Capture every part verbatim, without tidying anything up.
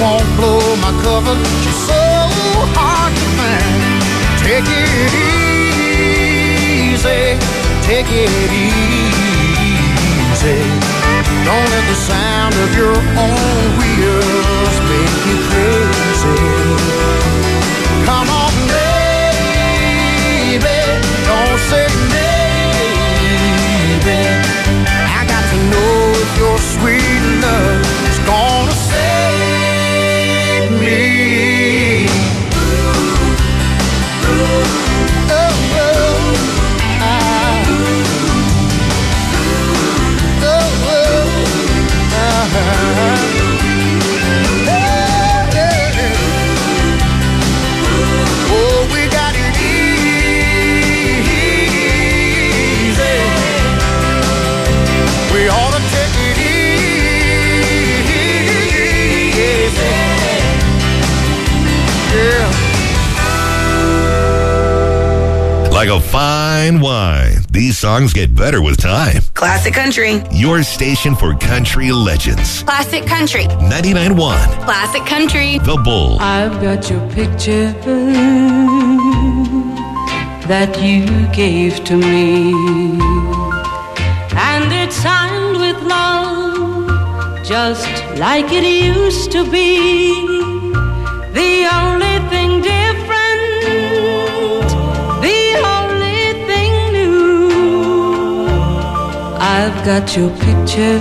won't blow my cover. She's so hard to find. Take it easy, take it easy. Don't let the sound of your own wheels make you crazy. Come on, baby, don't say maybe. I got to know if your sweet love is gonna save me. Oh, oh, I, oh, oh, uh-huh. Yeah, yeah. Oh, we got it easy. We ought to take it easy. Yeah. Like a fine wine, these songs get better with time. Classic Country. Your station for country legends. Classic Country. ninety-nine point one. Classic Country. The Bull. I've got your picture that you gave to me, and it's signed with love, just like it used to be. The only thing different, the only thing new, I've got your picture,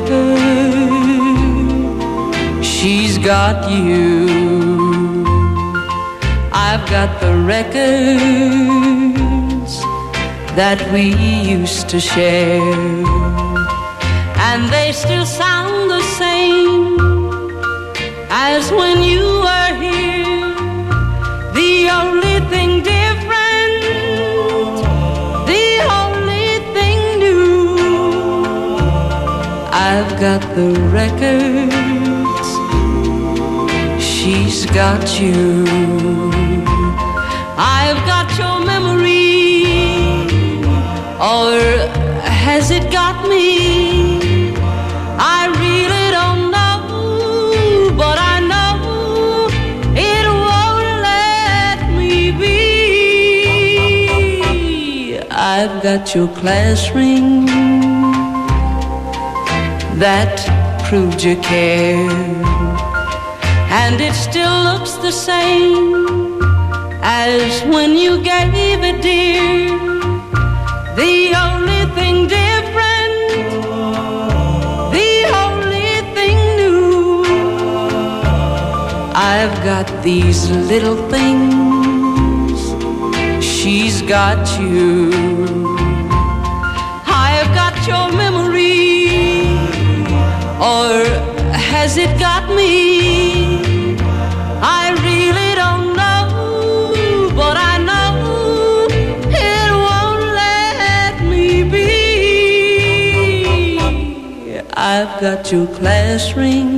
she's got you. I've got the records that we used to share, and they still sound the same as when you were here. The only thing different, the only thing new, I've got the records, she's got you. I've got your memory, or has it got me? I really don't know, but I know it won't let me be. I've got your class ring that proved you cared, and it still looks the same as when you gave it, dear. The only thing different, the only thing new, I've got these little things, she's got you. I've got your memory, or has it got me? I really don't know, but I know it won't let me be. I've got your class ring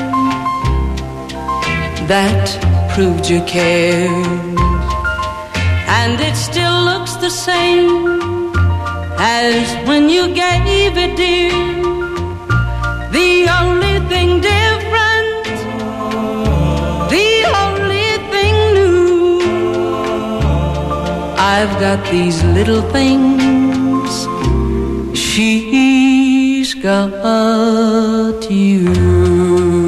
that proved you cared, and it still looks the same as when you gave it, dear. The only thing different, the only thing new, I've got these little things, she's got you.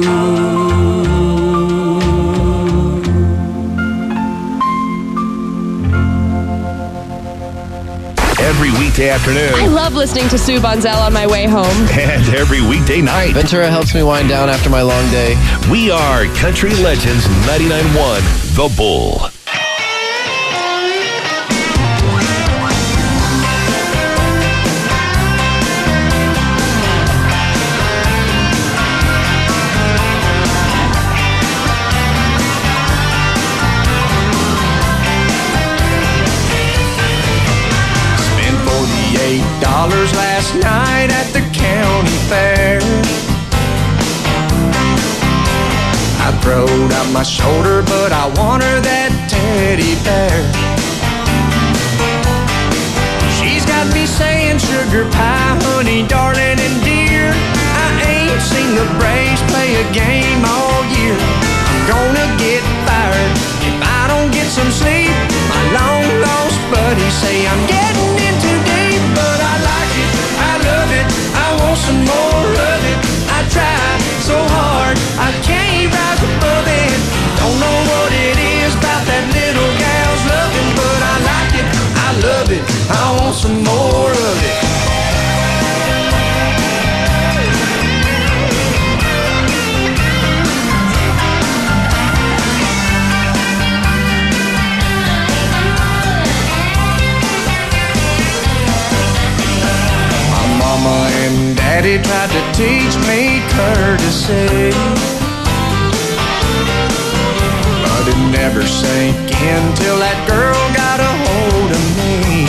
Every weekday afternoon. I love listening to Sue Bonzel on my way home. And every weekday night. Ventura helps me wind down after my long day. We are Country Legends ninety-nine point one, The Bull. Dollars last night at the county fair. I throwed out my shoulder, but I want her that teddy bear. She's got me saying sugar pie, honey, darling, and dear. I ain't seen the Braves play a game all year. I'm until that girl got a hold of me.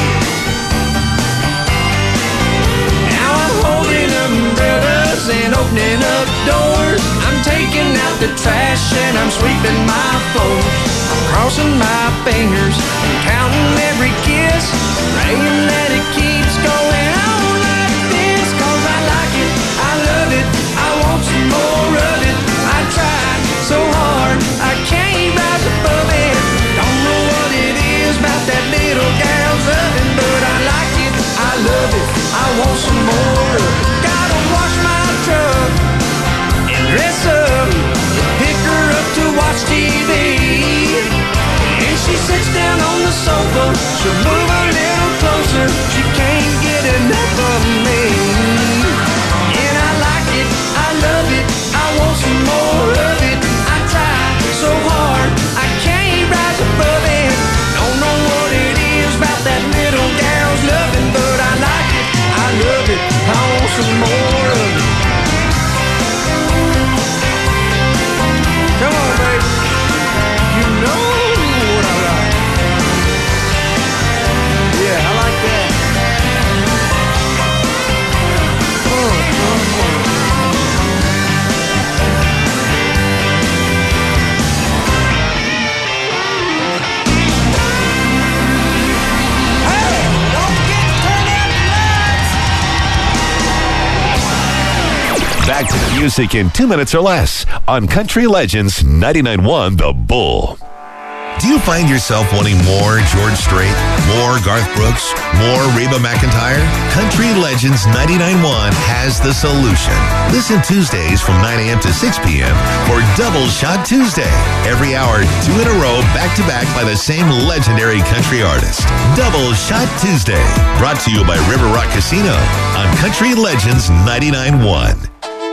Now I'm holding umbrellas and opening up doors. I'm taking out the trash and I'm sweeping my floors. I'm crossing my fingers and counting every kiss, praying that it keeps going on like this. Cause I like it, I love it, I want some more of it. I tried so hard, I can't rise above it. Don't know what it is about that little gal's oven, but I like it, I love it, I want some more of it. Gotta wash my truck and dress up, pick her up to watch T V. And she sits down on the sofa, she'll move a little closer, she can't get enough of me. And I like it, I love it, I want some more of it. I try so hard, I can't rise above it. Don't know what it is about that little gal's loving, but I like it, I love it, I want some more of it. Come on, baby, you know what I like. Yeah, I like that. Oh, oh, oh. Back to the music in two minutes or less on Country Legends ninety-nine point one The Bull. Do you find yourself wanting more George Strait, more Garth Brooks, more Reba McEntire? Country Legends ninety-nine point one has the solution. Listen Tuesdays from nine a.m. to six p.m. for Double Shot Tuesday. Every hour, two in a row, back-to-back by the same legendary country artist. Double Shot Tuesday, brought to you by River Rock Casino on Country Legends ninety-nine point one.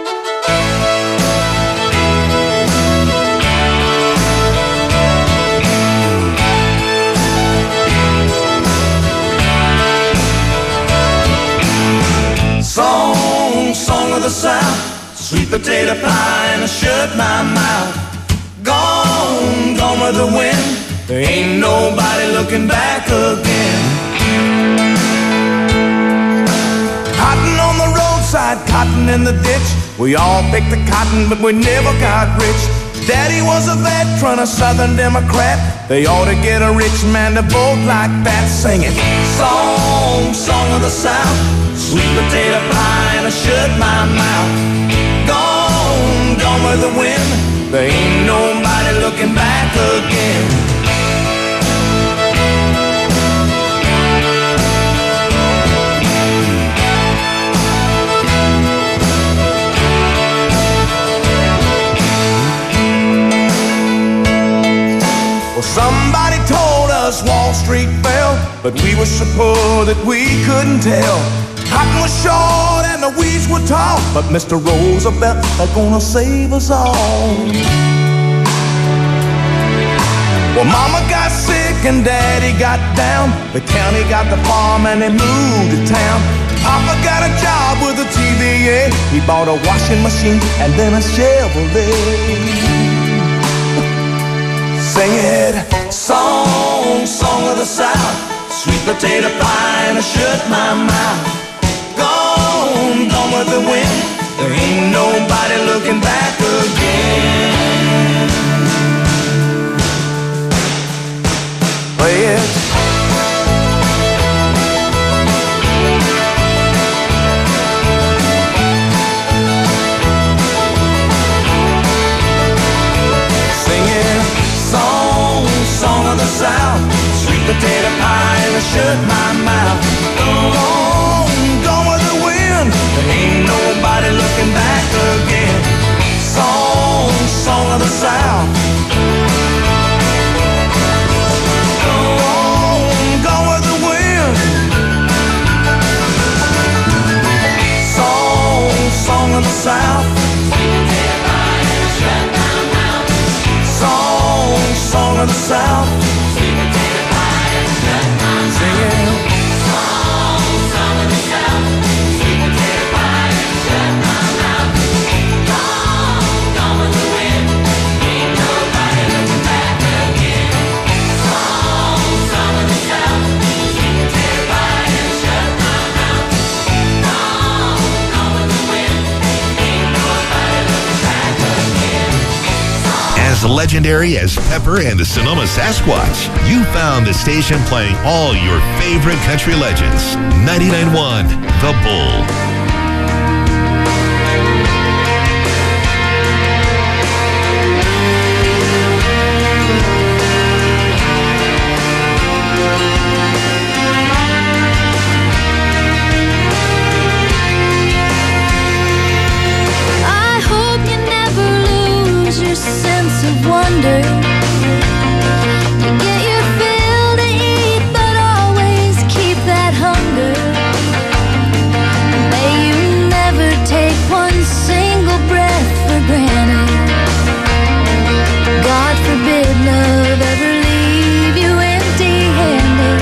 Song, song of the South, sweet potato pie and I shut my mouth. Gone, gone with the wind, there ain't nobody looking back again. Cotton on the roadside, cotton in the ditch. We all picked the cotton, but we never got rich. Daddy was a veteran, a Southern Democrat. They ought to get a rich man to vote like that, singing song, song of the South, sweet potato pie and I shut my mouth. Gone, gone with the wind, there ain't nobody looking back again. Somebody told us Wall Street fell, but we were so poor that we couldn't tell. Cotton was short and the weeds were tall, but Mister Roosevelt is gonna save us all. Well, Mama got sick and Daddy got down. The county got the farm and they moved to town. Papa got a job with the T V A. He bought a washing machine and then a Chevrolet. Sing it, song, song of the South, sweet potato pie and I shut my mouth. Gone, gone with the wind, there ain't nobody looking back again. Play it. Song of the South, sweet potato pie and I shut my mouth. Gone, gone with the wind, there ain't nobody looking back again. Song, song of the South. Gone, gone with the wind. Song, song of the South. Song of the South, sweet potato pie and shut my mouth. Singing song, song of the South, sweet potato pie and shut my mouth. Gone, gone with the wind, ain't nobody looking back again. as legendary as Pepper and the Sonoma Sasquatch. You found the station playing all your favorite country legends. ninety-nine point one The Bull. Wonder, you get your fill to eat, but always keep that hunger. May you never take one single breath for granted. God forbid love ever leave you empty-handed.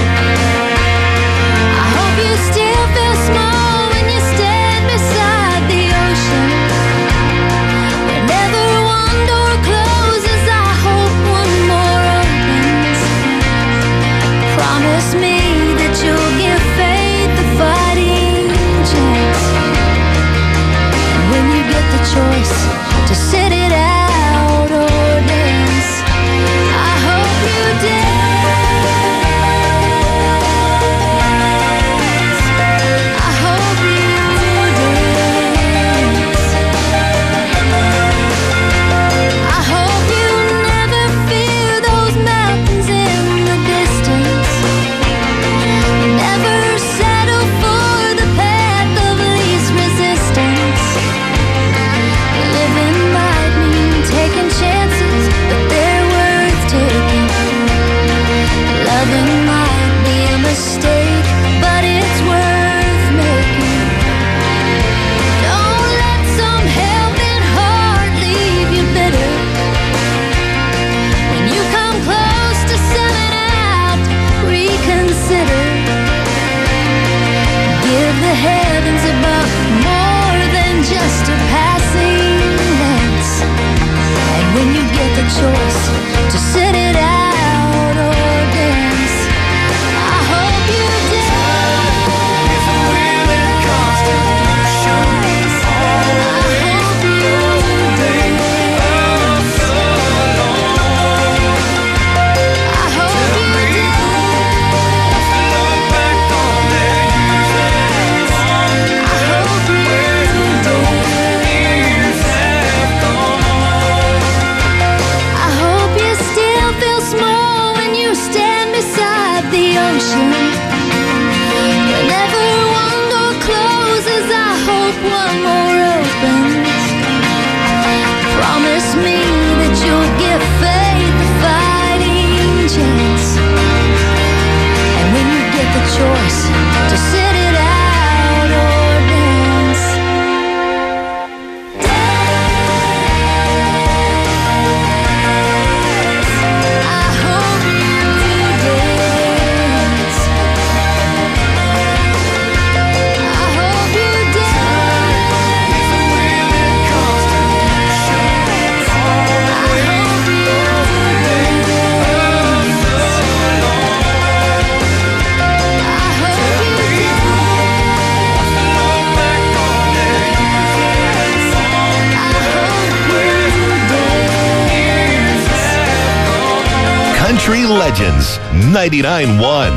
I hope you still feel small when you stand beside the ocean. Whenever one door closes, promise me that you'll give faith a fighting chance. And when you get the choice to sit it out or dance, I hope you dance. I hope you dance. I hope you never fear those mountains in the distance. Never settle for the path of least resistance. Living might mean taking chances, but they're worth taking. Loving might be a mistake, but it's worth making. Don't let some helping heart leave you bitter. When you come close to selling out, reconsider. Give the heavens above more than just a passing glance. And when you get the choice to sit it out or dance, I hope you dance. It's a willing constitution. I hope you dance. I hope you dance. Look back on their uses. I hope you years have gone. I hope you still feel small when you stand beside the ocean. Whenever one door closes, I hope one more opens. Promise me that you'll give faith a fighting chance. And when you get the choice to sit it out or dance, dance. I hope you dance. I hope you dance. It's a willing constitution. I hope you dance. I hope you dance. Look back on their uses. I hope you dance. Country Legends ninety-nine point one.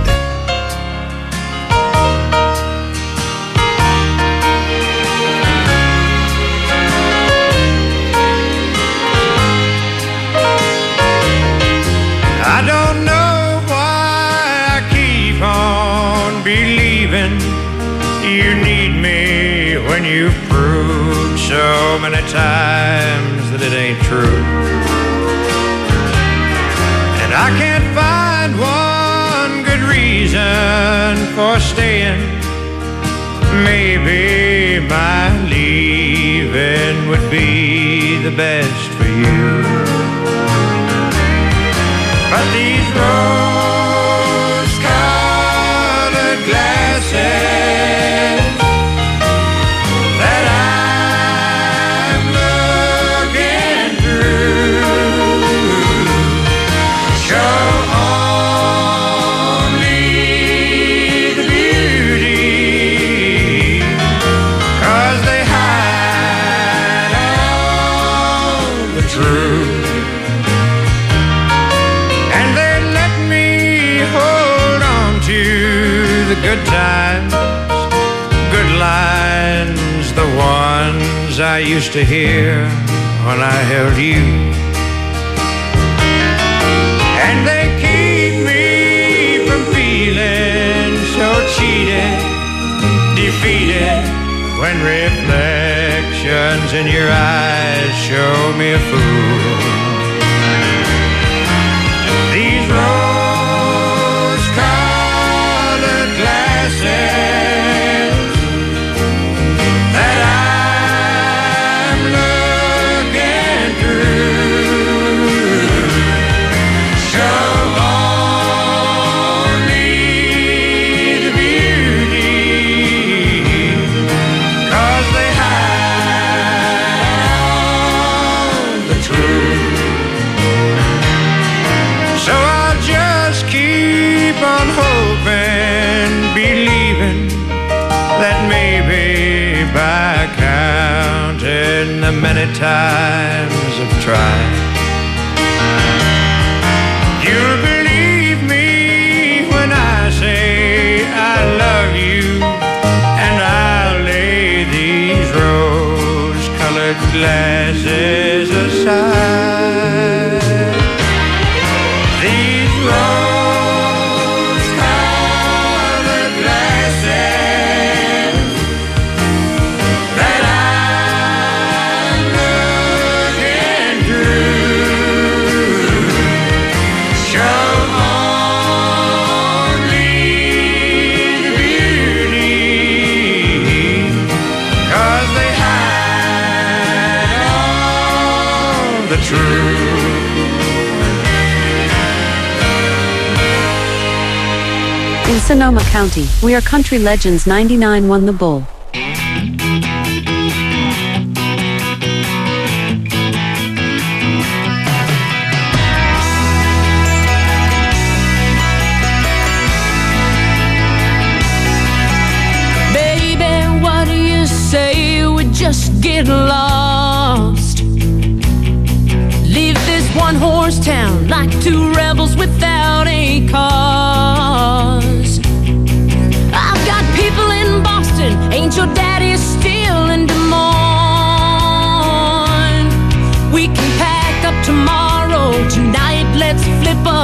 I don't know why I keep on believing you need me when you've proved so many times that it ain't true. And I can't find one good reason for staying. Maybe my leaving would be the best for you. But these rose-colored glasses that I'm looking through show only the beauty, 'cause they hide all the truth. good times, good lines, the ones I used to hear when I held you. And they keep me from feeling so cheated, defeated, when reflections in your eyes show me a fool. These rose-colored glasses that I'm looking through show only the beauty, 'cause they hide all the truth. So I'll just keep on hoping, believing that maybe by counting the many times I've tried, you'll believe me when I say I love you, and I'll lay these rose-colored glasses aside. These rose-colored glasses that I'm looking through show only the beauty, 'cause they hide all the truth. In Sonoma County, we are Country Legends ninety-nine point one The Bull. Baby, what do you say we just get lost? Leave this one-horse town like two rebels without a cause. I've got people in Boston, ain't your daddy still in Des Moines? We can pack up tomorrow, tonight let's flip a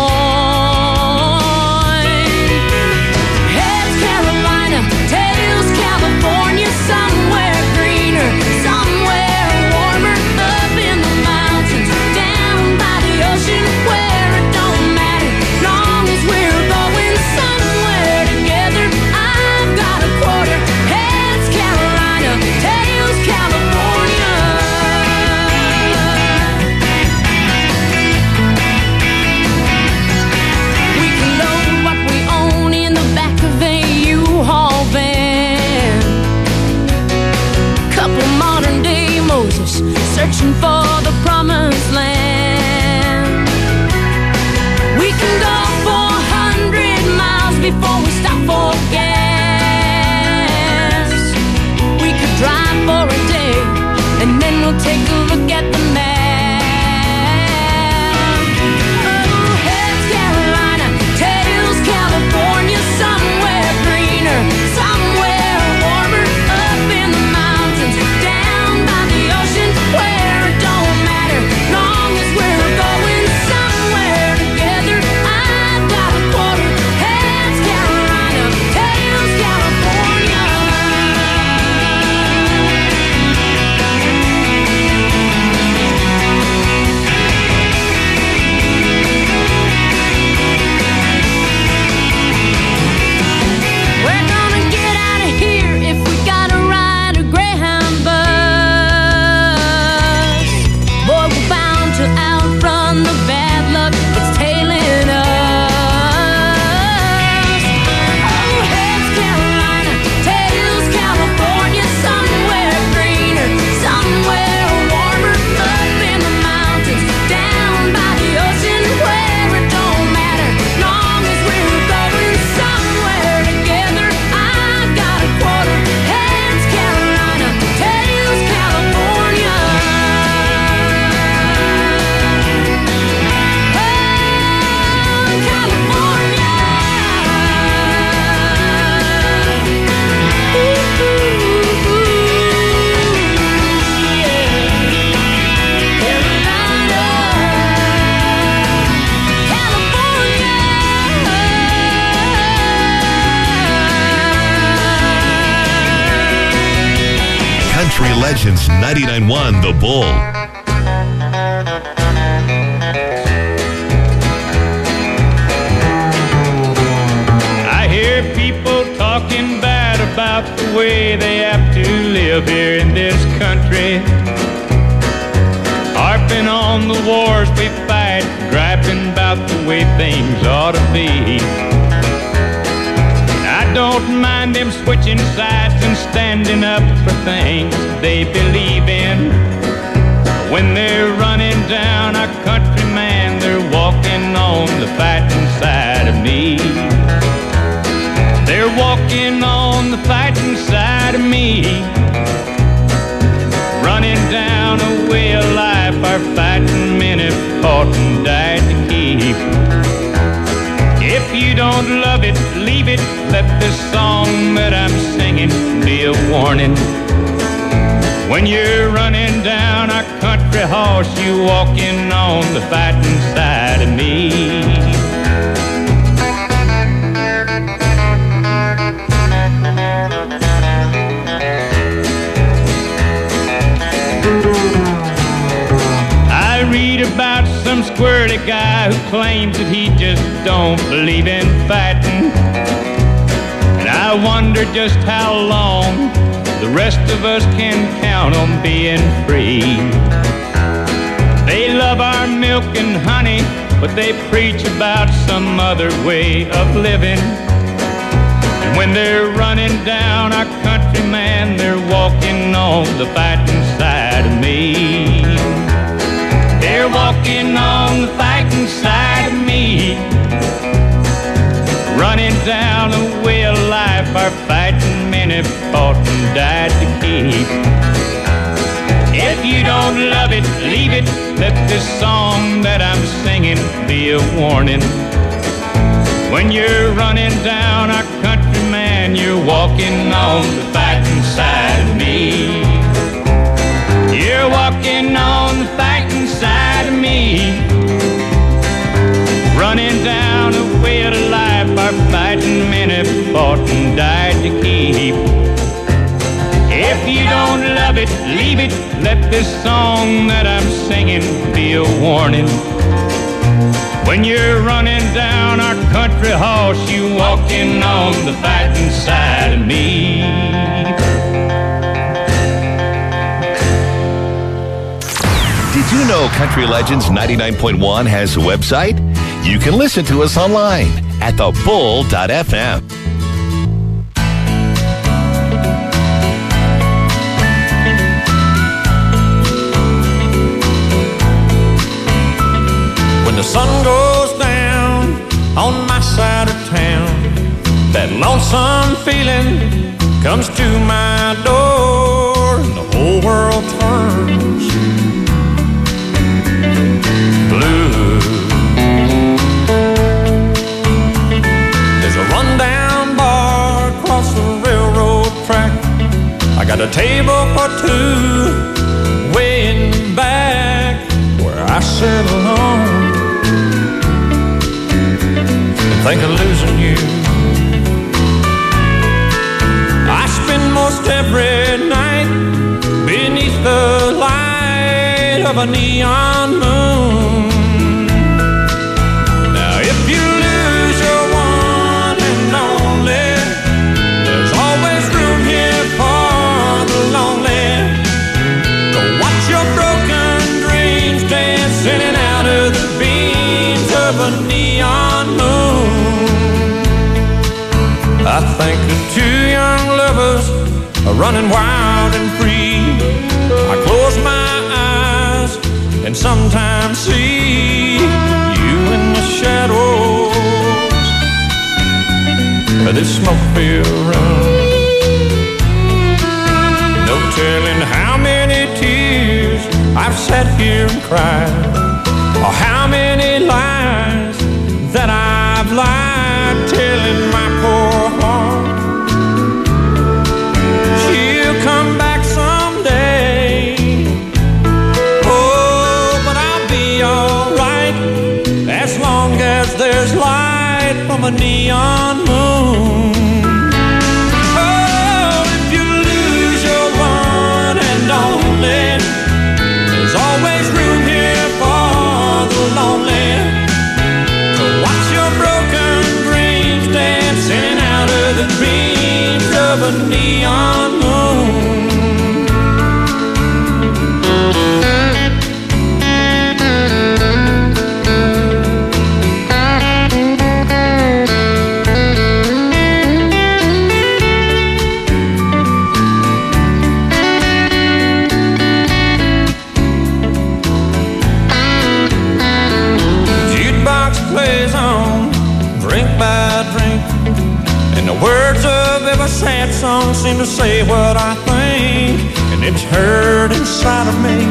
coin. Heads Carolina, tails California, somewhere greener, somewhere warmer, up in the mountains, down by the ocean, where it don't matter, long as we're going somewhere together. I've got a quarter, heads Carolina, tails California. We can load what we own in the back of a U-Haul van. Couple modern day Moses searching for the promised land. We can go four hundred miles before we stop for gas. We could drive for a day and then we'll take a look at the map. Oh, heads Carolina, tails California, somewhere greener, somewhere warmer, up in the mountains, down by the ocean, where it don't matter, long as we're going somewhere together. I've got a quarter, heads Carolina, tails California. Legends ninety-nine point one The Bull. I hear people talking bad about the way they have to live here in this country, harping on the wars we fight, griping about the way things ought to be. I don't mind them switching sides and standing up for things they believe in. When they're running down our country, man, they're walking on the fighting side of me. They're walking on the fighting side of me, running down a way of life our fighting men have fought and died to keep. If you don't love it, leave it. Let this song that I'm singing be a warning. When you're running down our country horse, you walking on the fighting side of me. I read about some squirrely guy who claims that he just don't believe in fighting. And I wonder just how long the rest of us can count on being free. They love our milk and honey, but they preach about some other way of living. And when they're running down our country, man, they're walking on the fighting side of me. They're walking on the fighting side of me, running down a way of life our fighting men have fought and died to keep. If you don't love it, leave it. Let this song that I'm singing be a warning. When you're running down our country, man, you're walking on the fighting side of me. You're walking on the fighting side of me, running down a way of life our fighting men have fought and died to keep. If you don't love it, leave it. Let this song that I'm singing be a warning. When you're running down our country horse, you walking on the fighting side of me. Did you know Country Legends ninety-nine point one has a website? You can listen to us online at the bull dot f m. When the sun goes down on my side of town, that lonesome feeling comes to my door, and the whole world turns blue. There's a rundown bar across the railroad track. I got a table for two way in the back where I sit alone and think of losing you. I spend most every night beneath the light of a neon moon. Now if you lose your one and only, there's always room here for the lonely. Go watch your broken dreams dance in and out of the beams of a neon moon. I think of two young lovers are running wild and free. I close my eyes and sometimes see you in the shadows of this smoke-filled room. No telling how many tears I've sat here and cried, or how many lies that I've lied, telling my poor heart she'll come back someday. Oh, but I'll be alright as long as there's light from a neon moon. Oh, if you lose your one and only, sad songs seem to say what I think, and it's hurt inside of me.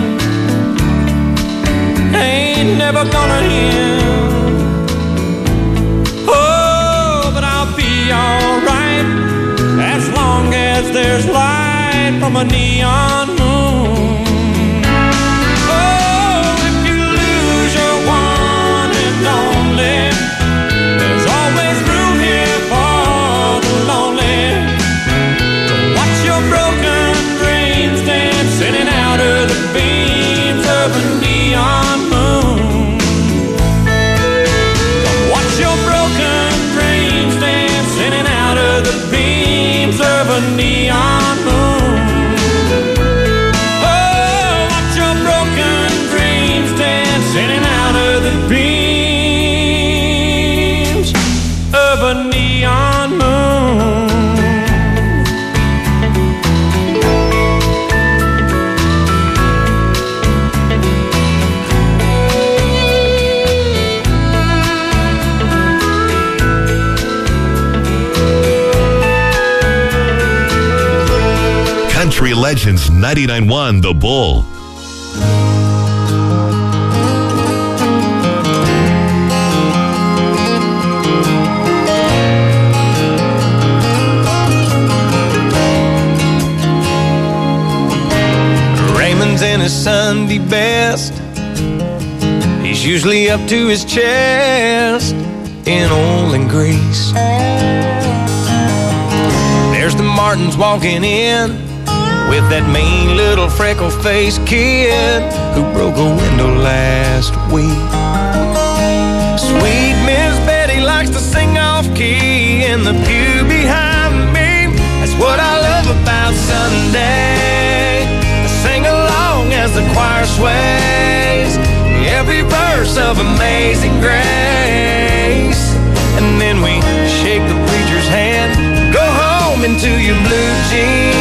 Ain't never gonna end. Oh, but I'll be alright as long as there's light from a neon moon. Oh, if you lose your one and only, there's always room here for the lonely. To watch your broken dreams dancing out of the beams of a neon moon. Watch your broken dreams dancing out of the beams of a neon moon. Oh, watch your broken dreams dancing out of the beams of a neon moon. Country Legends ninety-nine point one The Bull. Raymond's in his Sunday best. He's usually up to his chest in oil and grease. There's the Martins walking in with that mean little freckle-faced kid who broke a window last week. Sweet Miss Betty likes to sing off-key in the pew behind me. That's what I love about Sunday. Sing along as the choir sways every verse of Amazing Grace. And then we shake the preacher's hand, go home into your blue jeans.